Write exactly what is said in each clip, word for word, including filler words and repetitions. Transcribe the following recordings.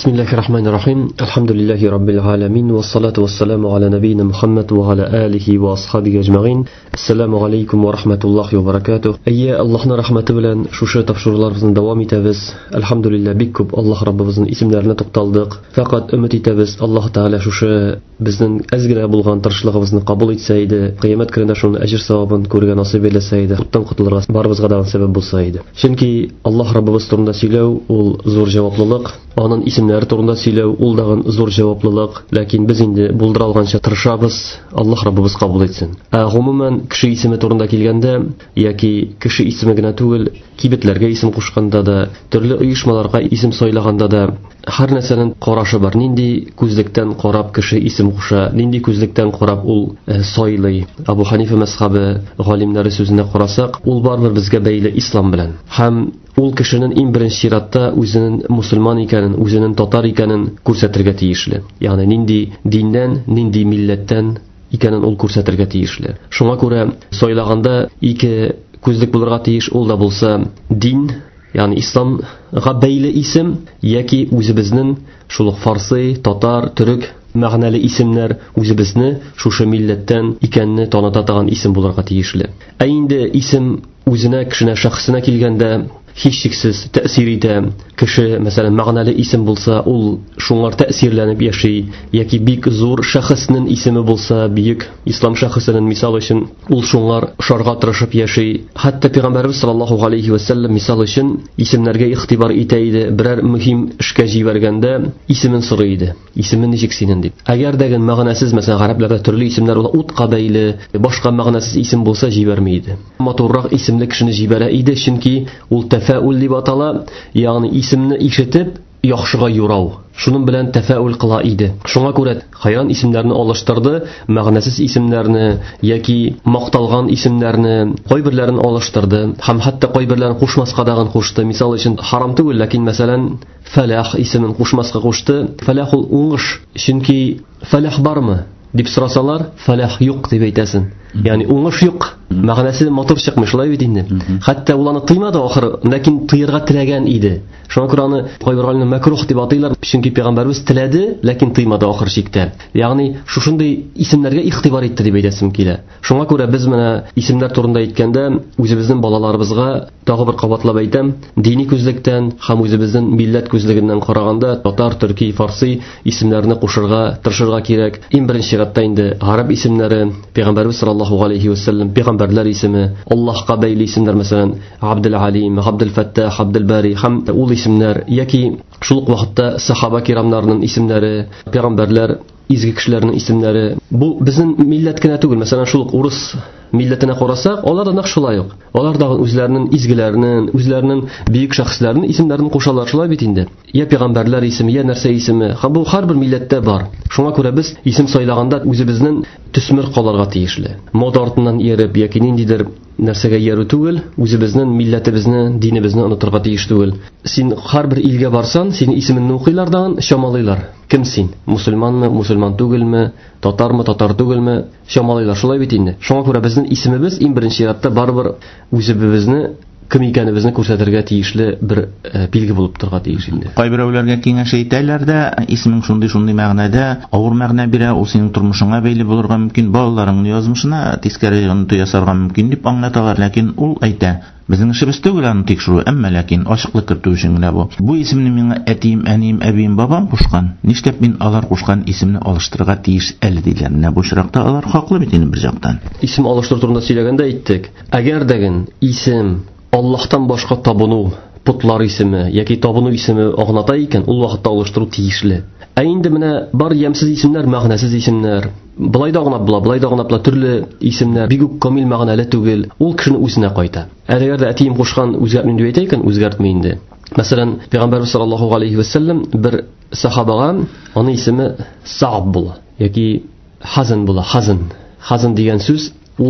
Bismillahirrahmanirrahim. Alhamdulillahi rabbil alamin was salatu was salamu ala nabiyyina Muhammad wa ala alihi wa ashabihi ajma'in. Assalomu alaykum va rahmatullohi va barakatuh. Ayya Allohning rahmati bilan shusha tafsirlarimizni davom etamiz. Alhamdulillah bek ko'p Alloh Rabbimizning ismlarini to'xtaldik. Faqat umid etamiz Alloh taala shusha bizning azgina bo'lgan tirishligimizni qabul etsa edi. Qiyomat kunida shuni ajr savobini ko'rgan nasib etsa edi. Xutdan qutulurga baribizga da sabab bo'lsa edi. Chunki Alloh Rabbimiz turunda siylov ul zo'r javoblilik. Onun isimlari turunda siylov ul dag'in zo'r javoblilik. Lekin biz endi buldira olgancha tirishamiz. Alloh Rabbimiz qabul etsin. Umuman kishi ismi turunda kelganda yoki kishi ismigina tugul kibitlarga ism qo'shganda da, turli uyushmalarga ism so'ylaganda da har narsaning qarashi bor. Nindi ko'zlikdan qarab kishi ism qo'sha, nindi ko'zlikdan qarab ul so'ylay. Abu Hanifa mazhabi g'olimlari so'zini qarasak, ul baribir bizga bayli islom bilan. Ham ul kishining eng birinchi shiratda o'zining musulmon ekanini, o'zining totar ekanini ko'rsatirga tegishli. Ya'ni nindi dindan, nindi millatdan ekanini ul ko'rsatirga tegishli. Shunga ko'ra so'ylaganda ikki ko'zlik bo'lirga tegish ul da bo'lsa din, ya'ni islomga bayli ism yoki o'zi bizning shuluq farsi, totar, turk ma'nali ismlar o'zi bizni shusha millatdan ekanini tanitadigan ism bo'lirga tegishli. Endi ism o'zina kishina shaxsina kelganda hech cheksiz ta'sir etadi. Kishi masalan ma'nali ism bo'lsa, ul shunlar ta'sirlanib yashay, yoki bek zo'r shaxsning ismi bo'lsa, buyuk islom shaxsining misol uchun ul shunlar sharga tirishib yashay. Hatto payg'ambarimiz sollallohu alayhi va sallam misol uchun ismlarga ixtibor etaydi, biror muhim ishga jivarganda ismini so'raydi. Ismini nechik senin deb. Agar degan ma'nasiz masalan arablarda turli ismlar ular ut qabayli, boshqa ma'nasiz ism bo'lsa jivarmaydi. Motorroq ismli kishini jibara edi, chunki ul tafaul deb atala, ya'ni ismni eshitib yaxshiga yo'rov. Shuning bilan tafaul qila edi. Shunga ko'ra hayron ismlarni olishtirdi, ma'nasiz ismlarni yoki maqtalgan ismlarni qo'y birlarini olishtirdi. Ham hatto qo'y birlarini qo'shmasqa dag'in qo'shdi. Misol uchun harom tugul, lekin masalan Falah ismini qo'shmasqa qo'shdi. Falahul o'ngish, chunki falah bormi deb so'rasalar, falah yo'q deb aytasin. Ya'ni o'ngish yo'q. Ma'nasi motor chiqmishlar edi endi. Hatto ularni tiymadi oxiri, lekin tiyirga tilagan edi. Shunga ko'ra uni qo'yberganni makruh deb ataylar, chunki payg'ambarimiz tiladi, lekin tiymadi oxir chekda. Ya'ni shu shunday ismlarga ixtibor etdi deb aytasim keladi. Shunga ko'ra biz mana ismlar turida aytganda o'zimizning bolalarimizga tog'i bir qavatlab aytam, diniy ko'zlikdan ham o'zimizning millat ko'zligidan qaraganda totar, turkiy, farsi ismlarni qo'shirga, tirishirga kerak. Eng birinchi shiratda endi arab ismlari, payg'ambarimiz sollallohu alayhi va sallam payg'ambarlar ismi, Allohga bayli ismlar masalan Abdul Alim, Abdul Fattah, Abdul Bari ham ul ismlar yoki shulq vaqtda sahaba kiramlarning ismlari, payg'ambarlar, izgi kishilarning ismlari. Bu bizning millatga tugul, masalan shulq urus millatini qarasak, ularda naqshlar yo'q. Ular da o'zlarining izgilarining, o'zlarining buyuk shaxslarining ismlarini qo'shalar shular bitindi. Ya payg'ambarlar ismi, ya narsa ismi, ha bu har bir millatda bor. Shunga ko'ra biz ism so'ylaganda o'zimizning tusmir qolarga tegishli. Modartdan yerib yoki nindidir narsaga yeru tugul, o'zimizning millatimizni, dinimizni unutirga tegishli tugul. Sen har bir ilga borsan, seni ismingni o'qiylardan shamolaylar. Kimsin? Musulmonmi, musulmon tugilmi, totarmi, totar tugilmi, shamolaylar shular bitindi. Shunga ko'ra bizning ismimiz eng birinchi shiratda baribir o'zimizni kim ekanimizni ko'rsatirga tegishli bir belgi bo'lib turgan tegishli. Qo'y birovlarga kengash aytaylarda, isming shunday shunday ma'noda, og'ir ma'no bira, u sening turmushingga bayli bo'lirga mumkin, bolalaringning yozmishina teskari yasarga mumkin deb anglatalar, lekin u ayta bizning ishimiz tug'ilani tekshiruv, ammo lekin ochiqlik kiritishinglar bu. Bu ismni menga atim, anim, abim, babam qo'shgan. Nishlab men ular qo'shgan ismni olishtirga tegish edi deydilar. Nima bu shiraqda ular haqli bitini bir joqdan. Ism olishtir turida so'ylaganda aytdik. Agar degan ism Allohdan boshqa tabunu putlar ismi yoki tabunu ismi o'g'nata ekan, u vaqtda olishtiruv tegishli. Endi mana bar yamsiz ismlar, ma'nasiz ismlar, bulayda o'g'nab bular, bulayda o'g'nablar turli ismlar, biguk komil ma'nali tugil, u kishini o'zine qo'ydi. Agar da atim qo'shgan o'zgartmaydi deb aytaykan, o'zgartmaydi. Masalan, payg'ambarimiz sollallohu alayhi va sallam bir sahobaga uning ismi Sa'b bo'la yoki Hazan bo'la, Hazan. Hazan degan so'z u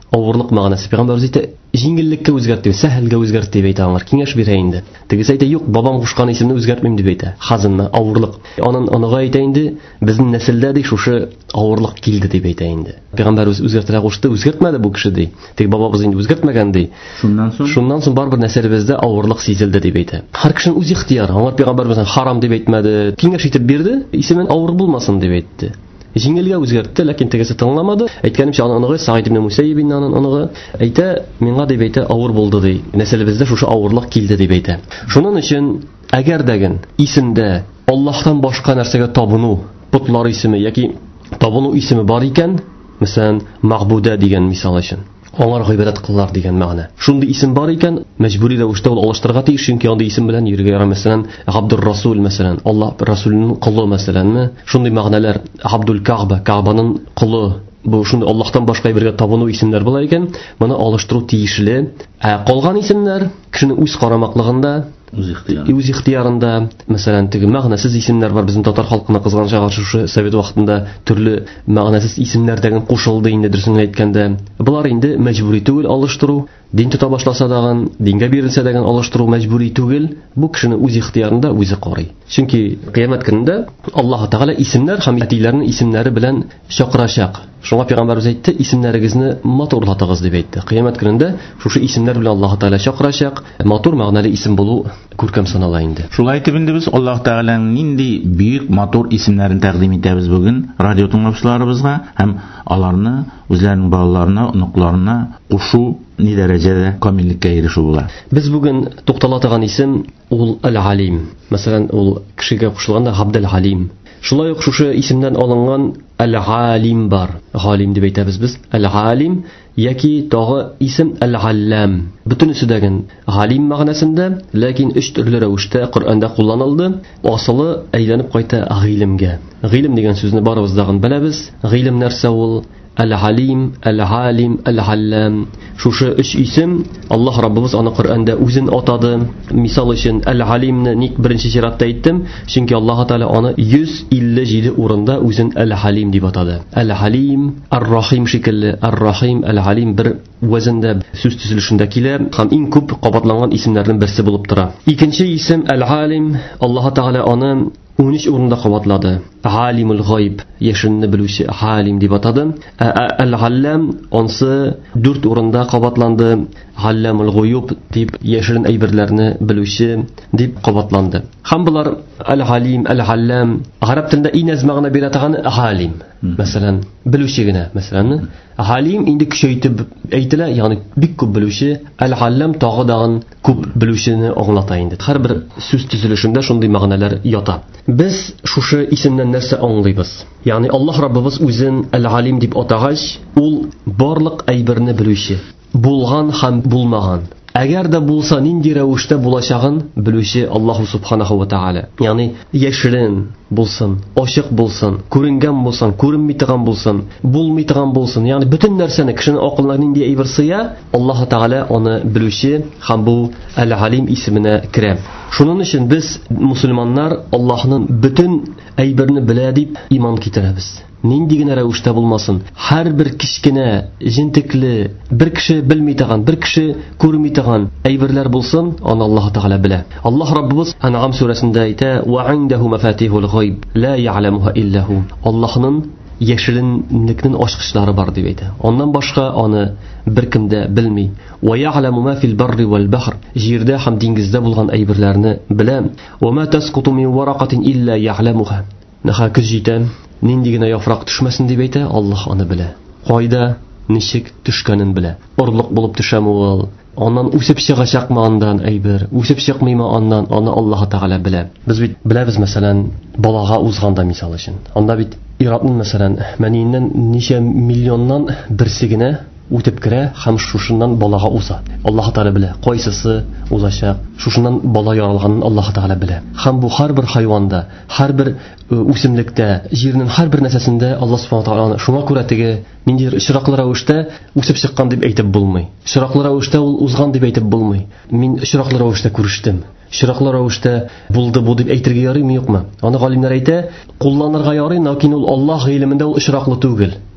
авырлык мәгънәсе. Пәйгамбәрбез әйтә, җиңеллеккә үзгәртте, сәһелгә үзгәртте дип әйтә аңар. Киңәш бирә инде. Тегесе әйтә, юк, бабам кушкан исемне үзгәртмим дип әйтә. Хазынны, авырлык. Аның аныга әйтә инде, безнең нәселдә ди шушы авырлык килде дип әйтә инде. Пәйгамбәрбез үзгәртергә кушты, үзгәртмәде бу кеше ди. Тик бабабыз инде үзгәртмәгән ди. Шуннан соң Шуннан соң барбер нәселебездә авырлык сизелде дип әйтә. Һәр кешенең үз ихтыяры. Аңар Пәйгамбәрбез харам дип әйтмәде, киңәш итеп бирде, исемен авыр булмасын дип әйтте. Җиңелгә үзгәртте, ләкин тегесе тыңламады. Әйткәнемчә, аның аныгы Саид ибн Мусайиб аның аныгы әйтә, миңа дип әйтә, авыр булды ди. Нәселебездә шушы авырлык килде дип әйтә. Шуның өчен әгәр дәген исемдә Аллаһтан башка нәрсәгә табыну, путлар исеме яки табыну исеме бар икән, мәсәлән, Мәгъбүдә дигән мисал өчен, аңар гыйбадат кыллар дигән мәгънә. Шундый исем бар икән, мәҗбүри рәвештә ул алыштырырга тиеш, чөнки андый исем белән йөрергә ярамый. Мәсәлән, Абдур Расул, мәсәлән, Аллаһ Расулының кулы, мәсәлән, шундый мәгънәләр, Абдул Каъба, Каъбаның кулы, бу шундый Аллаһтан башка бергә табыну исемнәр була икән, моны алыштыру тиешле. Ә калган исемнәр кешенең үз карамаклыгында, үз ихтыярында, үз ихтыярында, мәсәлән, теге мәгънәсез исемнәр бар. Безнең татар халкына кызганча шушы совет вакытында төрле мәгънәсез исемнәр дәген кушылды инде, дөресен әйткәндә. Булар инде мәҗбүри түгел алыштыру. Дин тота башласа даган, дингә бирелсә даган алыштыру мәҗбүри түгел. Бу кешенең үз ихтыярында үзе карый. Чөнки кыямәт көнендә Аллаһ Тәгалә исемнәр һәм әтиләрнең исемнәре белән чакырачак. Шуңа Пәйгамбәрбез әйтте, исемнәрегезне матурлатыгыз дип әйтте. Кыямәт көнендә шушы исемнәр белән Аллаһ Тәгалә чакырачак. Матур мәгънәле исем булу күркәм санала инде. Шулай итеп инде без Аллаһ Тәгаләнең нинди бөек матур исемнәрен тәкъдим итәбез бүген радио тыңлаучыларыбызга һәм аларны үзләренең балаларына, оныкларына кушу ни дәрәҗәдә камиллеккә ирешү була. Без бүген туктала торган исем ул Әл-Алим. Мәсәлән, ул кешегә кушылганда Абдул Алим. Шулай ук шушы исемнән алынган Әл-Алим бар. Галим дип әйтәбез без. Әл-Алим яки тагы исем Әл-Аллам. Бөтенесе дәген галим мәгънәсендә, ләкин өч төрле рәвештә Коръәндә кулланылды. Асылы әйләнеп кайта гыйлемгә. Гыйлем дигән сүзне барыбыз да беләбез. Гыйлем нәрсә ул? Әл-Алим, Әл-Алим, Әл-Аллам. Шушы өч исем Аллаһ Раббыбыз аны Коръәндә үзен атады. Мисал өчен Әл-Алимне ник беренче чиратта әйттем? Чөнки Аллаһ Тәгалә аны йөз илле җиде урында үзен Әл-Алим дип атады. Әл-Алим, Ар-Рахим шикелле, Ар-Рахим, Әл-Алим бер вазендә сүз төзелешендә килә һәм иң күп кабатланган исемнәрнең берсе булып тора. Икенче исем Әл-Алим, Аллаһ Тәгалә аны он өч урында кабатлады. Алимул гайб, яшенне белүче, Алим дип атады. Әл-Аллам ансы дүрт урында кабатланды. Алламул гуюб дип яшерен әйберләрне белүче дип кабатланды. Һәм булар Әл-Алим, Әл-Аллам гарәп телендә иң аз мәгънә бирә торган Алим. Мәсәлән, белүче генә, мәсәлән, Алим инде көчәйтеп әйтелә, ягъни бик күп белүче, Әл-Аллам тагы дагын күп белүчене аңлата инде. Һәрбер сүз төзелешендә шундый мәгънәләр ята. Без шушы исемнән нәрсә аңлыйбыз? Ягъни Аллаһ Раббыбыз үзен Әл-Алим дип атагач, ул барлык әйберне белүче, булган һәм булмаган. Әгәр дә булса, нинди рәвештә булачагын белүче Аллаһу Субханаһу ва Тааля. Ягъни яшерен булсын, ачык булсын, күренгән булсын, күренми торган булсын, булмый торган булсын. Ягъни бөтен нәрсәне кешенең акылына нинди әйбер сыя, Аллаһ Тааля аны белүче һәм бу Әл-Алим исеменә керә. Шуның өчен без мусульманнар Аллаһның бөтен әйберне белә дип иман китерәбез. Нинди генә рәвештә булмасын, һәрбер кичкенә, җентекле, бер кеше белми торган, бер кеше күрми торган әйберләр булсын, аны Аллаһ Тәгалә белә. Аллаһ Раббыбыз Ан'ам сүрәсендә әйтә: "Ва индәһу мафатихул гайб, ла я'ламуха илля ху." Аллаһның яшеренлекнең ачкычлары бар дип әйтә. Оннан башка аны беркем дә белми. "Ва я'ламу ма фил барри вал бахр." Җирдә һәм диңгездә булган әйберләрне белә. "Ва ма тасқуту мин варaqatin илля я'ламуха." Нәһә көз җитә, нинди генә яфрак төшмәсен дип әйтә, Аллаһ аны белә. Кайда, ничек төшкәнен белә. Орлык булып төшәме ул? Аннан үсеп чыгачакмы андан әйбер? Үсеп чыкмыймы аннан? Аны Аллаһ Тәгалә белә. Без бит беләбез, мәсәлән, балага узганда мисал өчен. Анда бит иратның, мәсәлән, мәниеннән ничә миллионнан берсе генә үтеп керә һәм шушыннан балага уза. Аллаһ Тәгалә белә, кайсысы узачак. Шушыннан бала яралганын Аллаһ Тәгалә белә. Һәм бу һәрбер хайванда, һәрбер үсемлектә, җирнең һәрбер нәрсәсендә Аллаһ Субханаһу ва Тааля шуңа күрә теге ниндидер чираклы рәвештә үсеп чыккан дип әйтеп булмый. Чираклы рәвештә ул узган дип әйтеп булмый. Мин чираклы рәвештә күрештем. Чираклы рәвештә булды бу дип әйтергә ярыймы, юкмы? Аны галимнәр әйтә, кулланырга ярый, ләкин ул Аллаһ гыйлемендә ул чираклы түгел.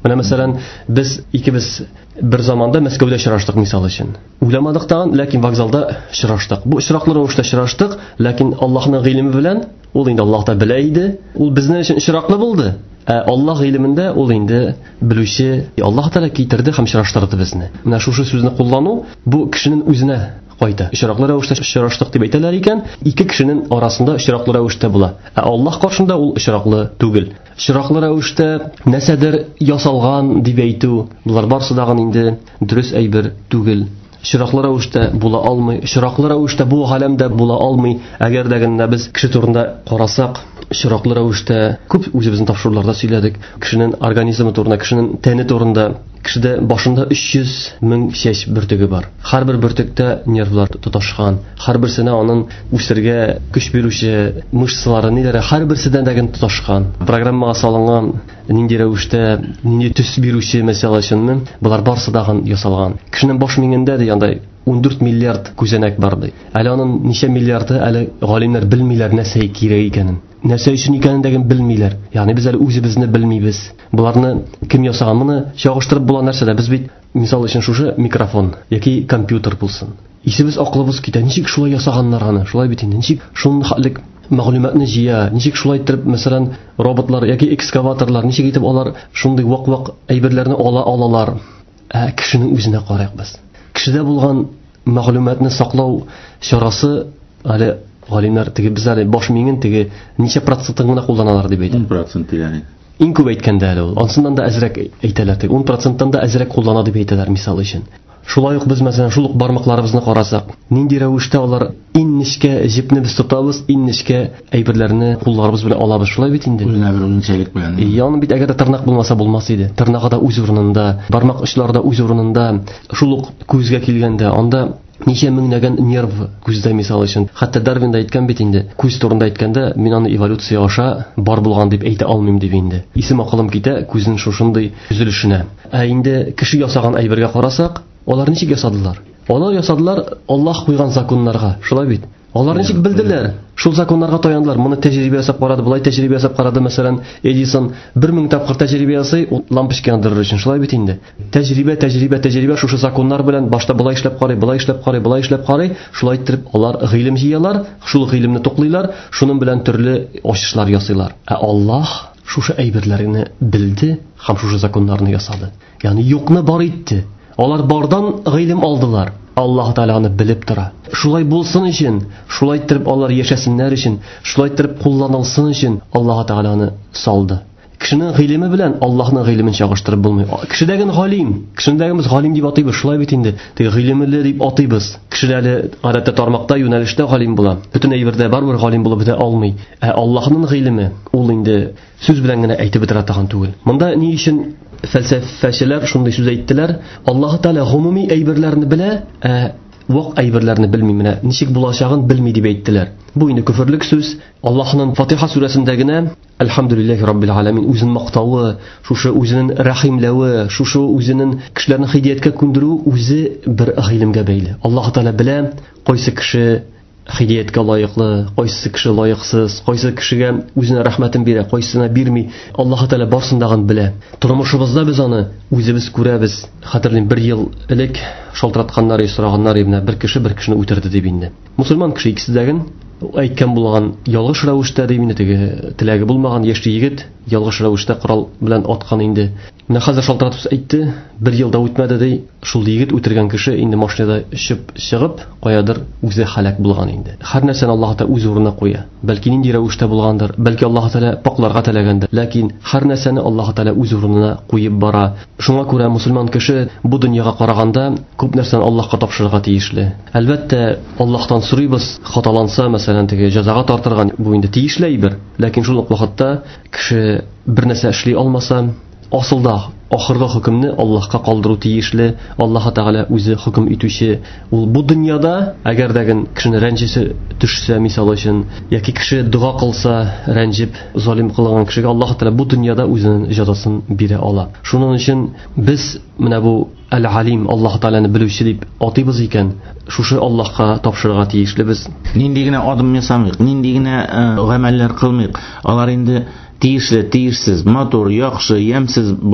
Менә мәсәлән, без икебез бер заманда Мәскәүдә очраштык мисал өчен. Уйламадык тагын, ләкин вокзалда очраштык. Бу очраклы рәвештә очраштык, ләкин Аллаһның гыйлеме белән, ул инде Аллаһ та белә иде, ул безнең өчен очраклы булды. Ә Аллаһ гыйлемендә ул инде белүче, Аллаһ Тәгалә китерде һәм очраштырды безне. Менә шушы сүзне куллану бу кешенең үзенә кайта. Очраклы рәвештә очраштык дип әйтәләр икән, ике кешенең арасында очраклы рәвештә була. Ә Аллаһ каршында ул очраклы түгел. Очраклы рәвештә нәрсәдер ясалган дип әйтү, булар барсы да инде дөрес әйбер түгел. Очраклы рәвештә була алмый, очраклы рәвештә бу галәмдә була алмый. Әгәр дә генә без кеше турында карасак, очраклы рәвештә күп үзебезнең тапшыруларда сөйләдек. Кешенең организмы турында, кешенең тәне турында. Кешедә башында өч йөз мең чәч бөртеге бар. Һәрбер бөртектә нервлар тоташкан. Һәрберсенә аның үсәргә көч бирүче мышцалары, ниләре һәрберсенә дә тоташкан. Программага салынган нинди рәвештә, нинди төс бирүче мәсьәлә өченме, булар барсы да ясалган. Кешенең баш миңендә дә яндай ун дүрт миллиард күзәнәк бар ди. Әле аның ничә миллиарды әле галимнәр белмиләр нәрсә кирәк икәнен. Нәрсә өчен икәнен белмиләр. Ягъни без әле үзебезне белмибез. Буларны кем ясаган? Моны чагыштырып була нәрсәдә? Без бит мисал өчен шушы микрофон яки компьютер булсын. Исебез аклыбыз китә. Ничек шулай ясаганнар аны? Шулай бит инде. Ничек шуның хәтлек мәгълүматны җыя? Ничек шулай итеп, мәсәлән, роботлар яки экскаваторлар ничек итеп алар шундый вак-вак әйберләрне ала алалар? Ә кешенең үзенә карыйк без. Кешедә булган мәгълүматны саклау чарасы әле галимнәр теге без әле баш миңен теге ничә процентын гына кулланалар дип әйтә. ун процент ягъни. Иң күп әйткәндә әле ул. Ансыннан да әзрәк әйтәләр. теге ун проценттан да әзрәк куллана дип әйтәләр мисал өчен. Шулай ук без мәсәлән шул ук бармакларыбызны карасак, нинди рәвештә алар иннешкә җипне без тотабыз, иннешкә әйберләрне кулларыбыз белән алабыз. Шулай бит инде. Үзенә бер үзенчәлек белән. Яны бит әгәр дә тырнак булмаса булмас иде. Тырнагы да үз урынында, бармак очлары да үз урынында, шул ук күзгә килгәндә, анда ничә меңнәгән нерв күздә мисал өчен. Хәтта Дарвин да әйткән бит инде. Күз турында әйткәндә, мин аны эволюция аша бар булган дип әйтә алмыйм дип инде. Исем акылым китә күзнең шушындый үзелешенә. Ә инде кеше ясаган әйбергә карасак, алар ничек ясадылар? Алар ясадылар Аллаһ куйган законнарга. Шулай бит. Алар ничек белделәр? Шул законнарга таяндылар. Моны тәҗрибә ясап карады, булай тәҗрибә ясап карады. Мәсәлән, Эдисон бер мең тапкыр тәҗрибә ясый, лампочка яндырыр өчен. Шулай бит инде. Тәҗрибә, тәҗрибә, тәҗрибә шушы законнар белән башта булай эшләп карый, булай эшләп карый, булай эшләп карый. Шулай итеп алар гыйлем җыялар, шул гыйлемне туклыйлар, шуның белән төрле ачышлар ясыйлар. Ә Аллаһ шушы әйберләрне белде һәм шушы законнарны ясады. Ягъни юкны бар итте. Алар бардан гыйлем алдылар. Аллаһ Тәгаләне белеп тора. Шулай булсын өчен, шулай итеп алар яшәсеннәр өчен, шулай итеп кулланылсын өчен Аллаһ Тәгаләне салды. Кешенең гыйлеме белән Аллаһның гыйлемен чагыштырып булмый. Кешедәген галим, кешедәгебез галим дип атыйбыз, шулай бит инде. Теге гыйлемле дип атыйбыз. Кешеләре гадәттә тармакта, юнәлештә галим була. Бөтен әйбердә барбер галим булып бетә алмый. Ә Аллаһның гыйлеме ул инде сүз белән генә әйтеп бетерә торган түгел. Монда ни өчен фәлсәфәчеләр шундый сүз әйттеләр? Аллаһ Тәгалә гомуми әйберләрне белә, ә вак әйберләрне белми, менә ничек булачагын белми дип әйттеләр. Бу инде күферлек сүз. Аллаһның Фатиха сүрәсендә генә Әлхәмдүлиллаһи раббил аламин үзен мактавы, шушы үзенең рәхимләве, шушы үзенең кешеләрне хидаяткә күндерү үзе бер гыйлемгә бәйле. Аллаһ Тәгалә белә кайсы кеше хидаяткә лаеклы, кайсы кеше лаексыз, кайсы кешегә үзенә рәхмәтен бирә, кайсына бирми. Аллаһ Тәгалә барсындагын белә. Тормышыбызда без аны үзебез күрәбез. Хәтерлим, бер ел элек шалтыратканнар, сораганнар ибне, бер кеше бер кешене үтерде дип инде. Мусульман кеше икеседәген әйткән булган ялгыш рәвештә дип инде, теге теләге булмаган яшьли егет ялгыш рәвештә корал белән аткан инде. Менә хәзер шалтыратып әйтте, бер елда үтмәде ди, шул егет үтергән кеше инде машинада чыгып чыгып каядыр үзе халак булган инде. Һәр нәрсәне Аллаһ Тәгалә үз урынына куя. Бәлки нинди рәвештә булгандыр, бәлки Аллаһ Тәгалә пакларга теләгәндер, ләкин һәр нәрсәне Аллаһ Тәгалә үз урынына куеп бара. Шуңа күрә мусульман кеше бу дөньяга караганда күп нәрсәне Аллаһка тапшырырга тиешле. Әлбәттә, Аллаһтан сорыйбыз, хаталанса, мәсәлән, теге җәзага тартырган бу инде тиешле әйбер, ләкин шул ук вакытта кеше бер нәрсә эшли алмаса, асылда ахыргы хөкемне Аллаһка калдыру тиешле. Аллаһ Тәгалә үзе хөкем итүче. Ул бу дөньяда әгәр дәген кешене рәнҗисе төшсә, мисал өчен, яки кеше дуга кылса, рәнҗип, залим кылган кешегә Аллаһ Тәгалә бу дөньяда үзенең җәзасын бирә ала. Шуның өчен без менә бу Әл-Алим, Аллаһ Тәгаләне белүче дип атыйбыз икән, шушы Аллаһка тапшырырга тиешлебез. Нинди генә адым ясамыйк, нинди генә гамәлләр кылмыйк, алар инде тиешле, тиешсез, матур, яхшы, ямсыз булса,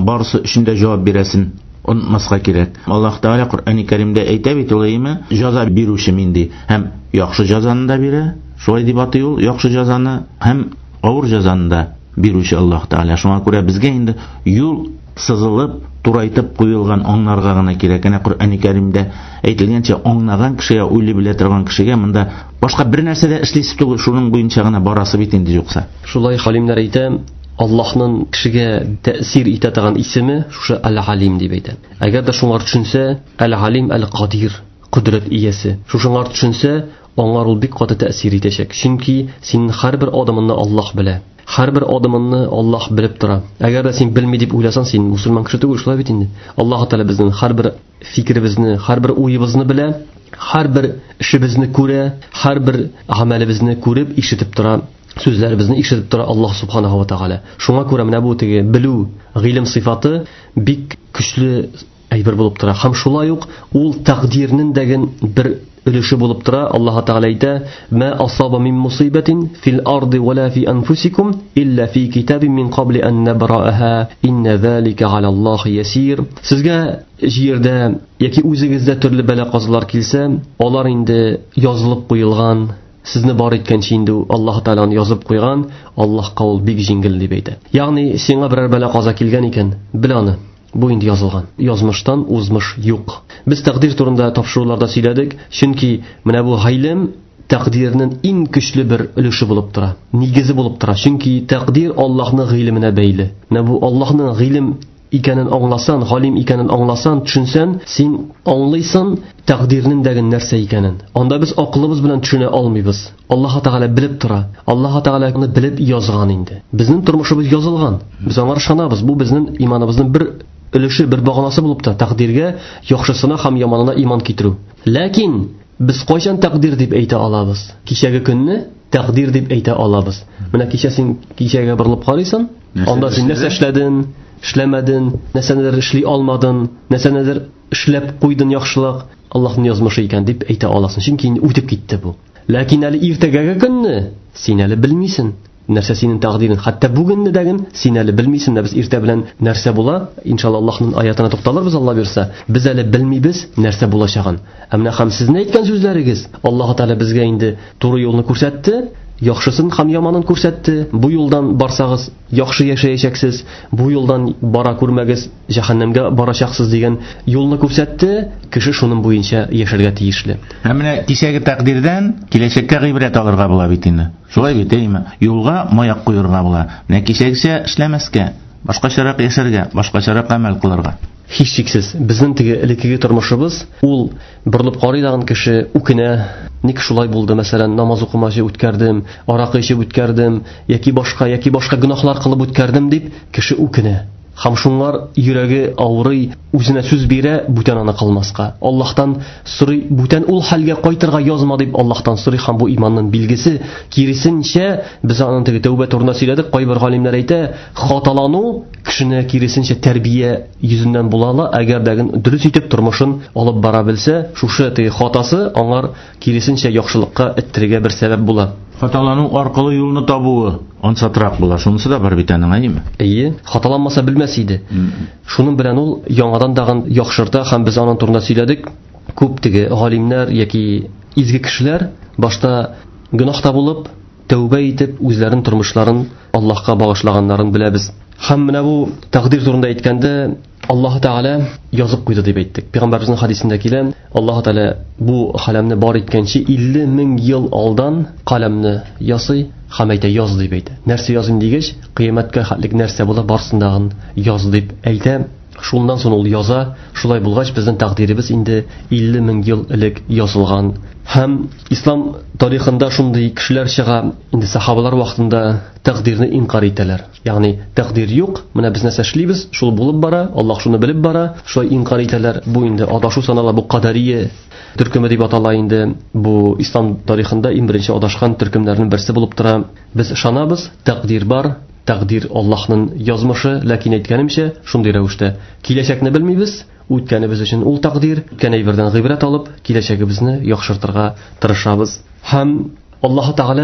барысы өчен дә җавап бирәсен онытмаска кирәк. Аллаһ Тәгалә Коръән Кәримдә әйтә бит, улайымы, җәза бирүче минди. Һәм яхшы җәзаны да бирә, шулай дип атый ул, яхшы җәзаны, һәм авыр җәзаны да бирүче Аллаһ Тәгалә. Шуңа күрә безгә инде юл сызылып, турайтып куелган аңнарга гына кирәк. Әнә Коръән Кәримдә әйтелгәнчә, аңлаган кешегә, уйлый белә торган кешегә монда башка бер нәрсә дә эшлисе түгел, шуның буенча гына барасы бит инде юкса. Шулай халимнәр әйтә, Аллаһның кешегә тәэсир итә торган исеме шушы Әл-Алим дип әйтә. Әгәр дә шуңар төшенсә, Әл-Алим Әл-Кадир, кудрат иясе. Шушыңар төшенсә, аңар ул бик каты тәэсир итәчәк. Чөнки синең һәрбер адымыңны Аллаһ белә. Һәрбер адымыңны Аллаһ белеп тора. Әгәр дә син белми дип уйласаң, син мусульман кеше түгел, шулай бит инде. Аллаһ Тәгалә безнең һәрбер фикеребезне, һәрбер уебызны белә, һәрбер эшебезне күрә, һәрбер гамәлебезне күреп, ишетеп тора. Сүзләребезне ишетеп тора Аллаһ Субханаһу ва Тәгалә. Шуңа күрә менә бу теге белү, гыйлем сыйфаты бик көчле әйбер булып тора. Һәм шулай ук ул тәкъдирнең дәген бер өлеше булып тора. Аллаһ Тәгалә әйтә: "Ма асаба мин мусибатин фил арди вала фи анфусикум илля фи китабин мин қабли ан набрааха инна залика ала Аллаһи ясир." Сезгә җирдә яки үзегездә төрле бәла-казалар килсә, алар инде язылып куелган. Сезне бар иткәнче инде Аллаһ Тәгалә язып куйган, Аллаһка ул бик җиңел дип әйтә. Ягъни сиңа берәр бәла-каза килгән икән, бел аны. Бу инде язылган. Язмыштан узмыш юк. Без тәкъдир турында тапшыруларда сөйләдек, чөнки менә бу гыйлем тәкъдирнең иң көчле бер өлеше булып тора. Нигезе булып тора. Чөнки тәкъдир Аллаһның гыйлеменә бәйле. Менә бу Аллаһның гыйлем икәнен аңласан, галим икәнен аңласан, төшенсән, син аңлыйсың тәкъдирнең дәген нәрсә икәнен. Анда без акылыбыз белән төшенә алмыйбыз. Аллаһ Тәгалә белеп тора. Аллаһ Тәгаләне белеп язган инде. Безнең тормышыбыз язылган. Без аңар ышанабыз. Бу безнең иманыбызның бер өлеше, бер баганасы булып та, тәкъдиргә яхшысына һәм яманына иман китерү. Ләкин без кайчан тәкъдир дип әйтә алабыз? Кичәге көнне тәкъдир дип әйтә алабыз. Менә кичә син кичәгә борылып карыйсың, анда син нәрсә эшләдең, эшләмәдең, нәрсәнедер эшли алмадың, нәрсәнедер эшләп куйдың яхшылык, Аллаһның язмышы икән дип әйтә аласың. Чөнки үтеп китте бу. Ләкин әле иртәгәге көнне син әле белмисең. Нәрсә синең тәкъдирен, хәтта бүгенне дәген син әле белмисең. Без иртә белән нәрсә була, иншалла Аллаһның аятына тукталырбыз, Алла бирсә. Без әле белмибез нәрсә булачагын. Ә менә һәм сезнең әйткән сүзләрегез, Аллаһ Тәгалә безгә инде туры юлны күрсәтте, яхшысын һәм яманын күрсәтте. Бу юлдан барсагыз, яхшы яшәячәксез. Бу юлдан бара күрмәгез, җәһәннәмгә барачаксыз дигән юлны күрсәтте. Кеше шуның буенча яшәргә тиешле. Һәм менә кичәге тәкъдирдән киләчәккә гыйбрәт алырга була бит инде. Шулай бит, әйме? Юлга маяк куярга була. Менә кичәгечә эшләмәскә, башкачарак яшәргә, башкачарак гамәл кылырга. Һичшиксез, безнең теге элеккеге тормышыбыз, ул борылып карый дигән кеше үкенә. Ник шулай булды? Мәсәлән, намаз укымаҗы үткәрдем, аракы эчеп үткәрдем, яки башка, яки башка гөнаһлар кылып үткәрдем дип кеше үкенә. Һәм шуңар йөрәге авырый, үзенә сүз бирә, бүтән аны кылмаска. Аллаһтан сорый, бүтән ул хәлгә кайтырга язма дип Аллаһтан сорый, һәм бу иманның билгесе. Киресенчә, без аның теге тәүбә турында сөйләдек, кайбер галимнәр әйтә, хаталану кешене киресенчә тәрбия йөзеннән була, әгәр дәген дөрес итеп тормышын алып бара белсә, шушы теге хатасы аңар киресенчә яхшылыкка иттергә бер сәбәп була. Хаталану аркылы юлны табуы ансатрак була. Шунысы да бар бит аның, әйме? Әйе, хаталамаса белмәс иде. Шуның белән ул яңадан дагын яхшырта, һәм без аның турында сөйләдек. Күп теге галимнәр яки изге кешеләр башта гөнаһта булып, тәүбә итеп, үзләрен тормышларын Аллаһка багышлаганнарын беләбез. Һәм менә бу тәкъдир турында әйткәндә Аллаһ Тәгалә язып куйды дип әйттек. Пәйгамбәребезнең хадисендә килә, Аллаһ Тәгалә бу каләмне бар иткәнче илле мең ел алдан каләмне ясый, һәм әйтә яз дип әйтә. Нәрсә язым дигәч, кыямәткә хәтлек нәрсә була, барсындагын яз дип әйтә. Шуннан соң ул яза. Шулай булгач, безнең тәкъдиребез инде илле мең ел элек язылган. Һәм ислам тарихында шундый кешеләр чыга, инде сахабалар вакытында тәкъдирне инкар итәләр. Ягъни тәкъдир юк, менә без нәрсә эшлибез, шул булып бара, Аллаһ шуны белеп бара, шулай инкар итәләр. Бу инде адашу санала, бу кадария төркеме дип атала инде. Бу ислам тарихында иң беренче адашкан төркемнәрнең берсе булып тора. Без ышанабыз, тәкъдир бар. Тәкъдир Аллаһның язмышы, ләкин әйткәнемчә, шундый рәвештә киләчәкне белмибез. Үткәнебез өчен ул тәкъдир, үткән әйбердән гыйбрәт алып, киләчәгебезне яхшыртырга тырышабыз. Һәм Аллаһ Тәгалә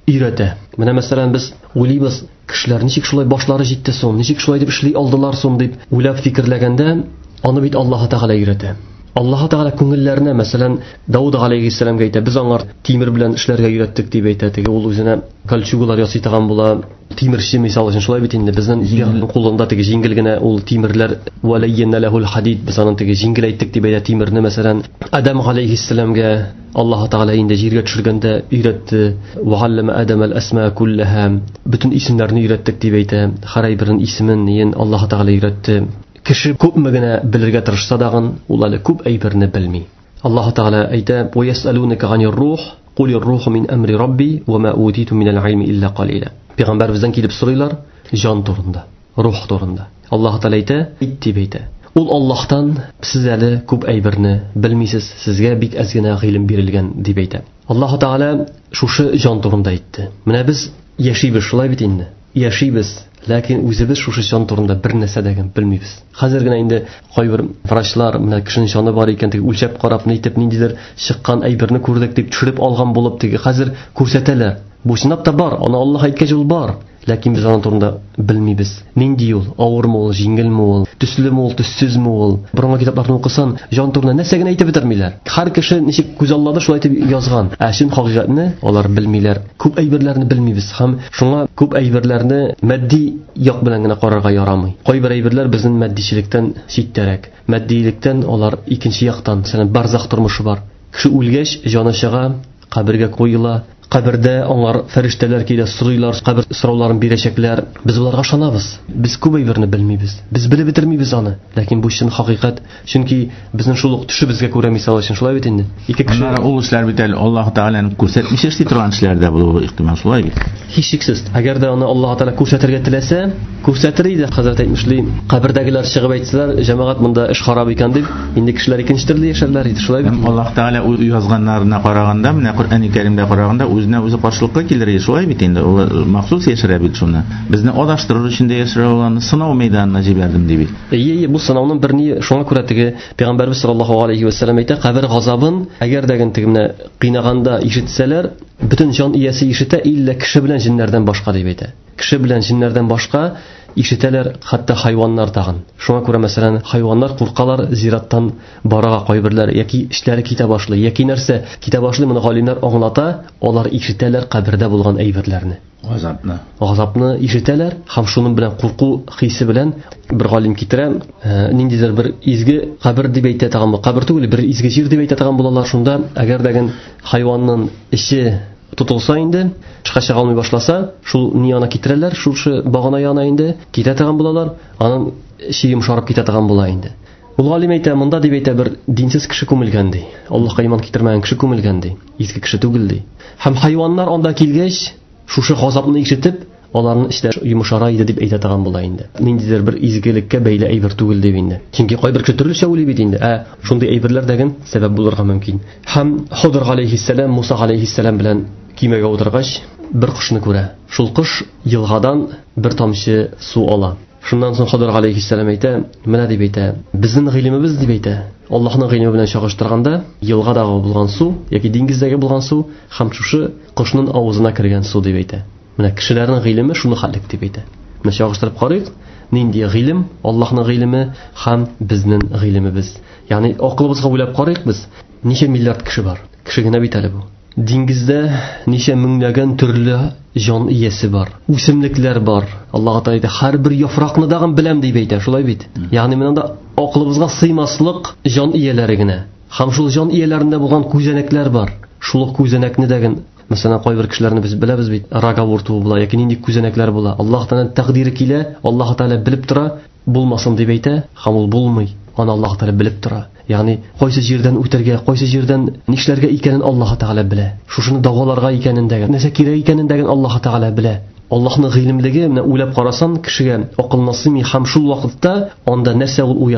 өйрәтә. Менә мәсәлән без уйлыйбыз, кешеләр ничек шулай башлары җитте соң, ничек шулай дип эшли алдылар соң дип уйлап фикерләгәндә, аны бит Аллаһ Тәгалә өйрәтә. Аллаһ Тәгалә күңелләренә, мәсәлән, Дауд алейһиссәламга әйтә, без аңар тимер белән эшләргә өйрәттек дип әйтә. Теге ул үзенә кольчугалар ясый торган була. Тимерче мисал өчен шулай бит инде. Безнең ягъни кулында теге җиңгел генә ул тимерләр, валайянна лахул хадид, без аның теге җиңгел әйттек дип әйтә тимерне. Мәсәлән, Адам алейһиссәламга Аллаһ Тәгалә инде җиргә төшергәндә өйрәтте. Вааллама Адам ал-асма куллаха. Бөтен исемнәрне өйрәттек дип әйтә. Һәр берен исемен ниен Аллаһ Тәгалә өйрәтте. Кеше күпме генә белергә тырышса дагын, ул әле күп әйберне белми. Аллаһ Тәгалә әйтә: "Ва ясалунка ганир-рух, кулир-руху мин амри рабби, ва ма утиту минал илми илля қалила." Пәйгамбәр бездән килеп сорыйлар җан турында, рух турында. Аллаһ Тәгалә әйтә: "Ит" дип әйтә. Ул Аллаһтан сез әле күп әйберне белмисез, сезгә бик әз генә гыйлем бирелгән дип әйтә. Аллаһ Тәгалә шушы җан турында әйтте. Менә без яшибез шулай бит инде. Яшибез. Ләкин үзебез шушы җан турында бер нәрсә дә белмибез. Хәзер генә инде кайбер врачлар менә кешенең җаны бар икән, теге үлчәп карап, нитеп ниндидер чыккан әйберне күрдек дип төшереп алган булып, теге хәзер күрсәтәләр. Бу чынлап та бар, аны Аллаһ әйткән ул бар. Ләкин без аның турында белмибез. Нинди ул? Авырмы ул, җиңелме ул, төслеме ул, төссезме ул? Борынгы китапларны укысан, җан турында нәрсә генә әйтеп бетермиләр. Һәр кеше ничек күз аллады шулай итеп язган. Ә шин хакыйкатьне алар белмиләр. Күп әйберләрне белмибез һәм шуңа күп әйберләрне матди як белән генә карарга ярамый. Кайбер әйберләр безнең матдичилектән читтәрәк. Матдилектән алар икенче яктан, мәсәлән, барзах тормышы бар. Кеше үлгәч, җаны чыга, кабергә куела. Кабердә аңар фәрештәләр килә, сорыйлар, кабер сорауларын бирәчәкләр. Без буларга ышанабыз. Без күп әйберне белмибез. Без белеп бетермибез аны. Ләкин бу чын хакыйкать, чөнки безнең шул ук төшебезгә күрә мисал өчен шулай бит инде. Ике кеше ул эшләр бит әле Аллаһ Тәгаләнең күрсәтмичә эшли торган эшләр дә булу ихтимал шулай бит. Һичшиксез. Әгәр дә аны Аллаһ Тәгалә күрсәтергә теләсә, күрсәтер иде. Хәзрәт әйтмешли, кабердәгеләр чыгып әйтсәләр, җәмәгать монда эш харап икән дип, инде кешеләр икенче төрле яшәрләр иде. Шулай бит. Аллаһ Тәгалә язганнарына караганда, менә Коръәни Кәримдә караганда, үзенә үзе каршылыкка килер шулай бит инде. Ул махсус яшерә бит шуны. Безне адаштырыр өчен дә яшерә, уларны сынау мәйданына җибәрдем дип. Ие, бу сынауның бер ни шуңа күрә теге Пәйгамбәрбез саллаллаһу алейхи ва саллям әйтә, кабер газабын әгәр дәген тегенә кыйнаганда ишетсәләр, бөтен җан иясе ишетә, иллә кеше белән җиннәрдән башка дип әйтә. Кеше белән җиннәрдән башка ишетәләр, хәтта хайваннар тагын. Шуңа күрә мәсәлән, хайваннар куркалар зираттан барага кайберләр, яки эшләре китә башлый, яки нәрсә китә башлый, моны галимнәр аңлата, алар ишетәләр кабердә булган әйберләрне. Газапны. Газапны ишетәләр, һәм шуның белән курку хисе белән бер галим китерә, ниндидер бер изге кабер дип әйтә тагын, кабер түгел, бер изге җир дип әйтә тагын булалар. Шунда әгәр дәген хайванның эче тутылса инде, чыгачак алмый башласа, шул ни ана китерәләр, шушы багана яна инде китә тагын булалар, аның эче йомшарып китә тагын була инде. Ул галим әйтә, монда дип әйтә, бер динсез кеше күмелгән ди. Аллаһка иман китермәгән кеше күмелгән ди. Изге кеше түгел ди. Һәм хайваннар анда килгәч, шушы газапны ишетеп, аларның эчләре йомшара иде дип әйтә тагын була инде. Ниндидер бер изгелеккә бәйле әйбер түгел дип инде. Чөнки кайбер кеше төрлечә уйлый бит инде. Ә шундый әйберләр дәген сәбәп булырга мөмкин. Һәм Худр алейһиссәлам Муса алейһиссәлам белән кимәгә утыргач, бер кошны күрә. Шул кош елгадан бер тамчы су ала. Шуннан соң Худр алейһиссәлам әйтә, менә дип әйтә, безнең гыйлемебез дип әйтә. Аллаһның гыйлеме белән чагыштырганда, елгадагы булган су яки диңгездәге булган су һәм шушы кошның авызына кергән су дип әйтә. Менә кешеләрнең гыйлеме шуны хәллек дип әйтә. Менә чагыштырып карыйк, нинди гыйлем, Аллаһның гыйлеме һәм безнең гыйлемебез. Ягъни акылыбызга уйлап карыйк без, ничә миллиард кеше бар. Кеше генә бит әле бу. Диңгездә ничә меңләгән төрле җан иясе бар. Үсемлекләр бар. Аллаһ Тәгалә һәр бер яфракны дагын беләм дип әйтә, шулай бит. Ягъни монда акылыбызга сыймаслык җан ияләре генә. Һәм шул җан ияләрендә булган күзәнәкләр бар. Шул күзәнәкне дәген, мәсәлән, кайбер кешеләрне без беләбез бит, рага вурту була, яки нинди күзәнәкләр була. Аллаһ Тәгалә тәкъдире килә, Аллаһ Тәгалә белеп тора, булмасын дип әйтә, һәм ул булмый. Аны Аллаһ Тәгалә белеп тора. Ягъни кайсы җирдән үтәргә, кайсы җирдән нишләргә икәнен Аллаһ Тәгалә белә. Шушыны даваларга икәнен дә, нәрсә кирәк икәнен дә Аллаһ Тәгалә белә. Аллаһның гыйлемлеге, менә уйлап карасаң, кешегә акылны сыймый, һәм шул вакытта анда нәрсә ул уята?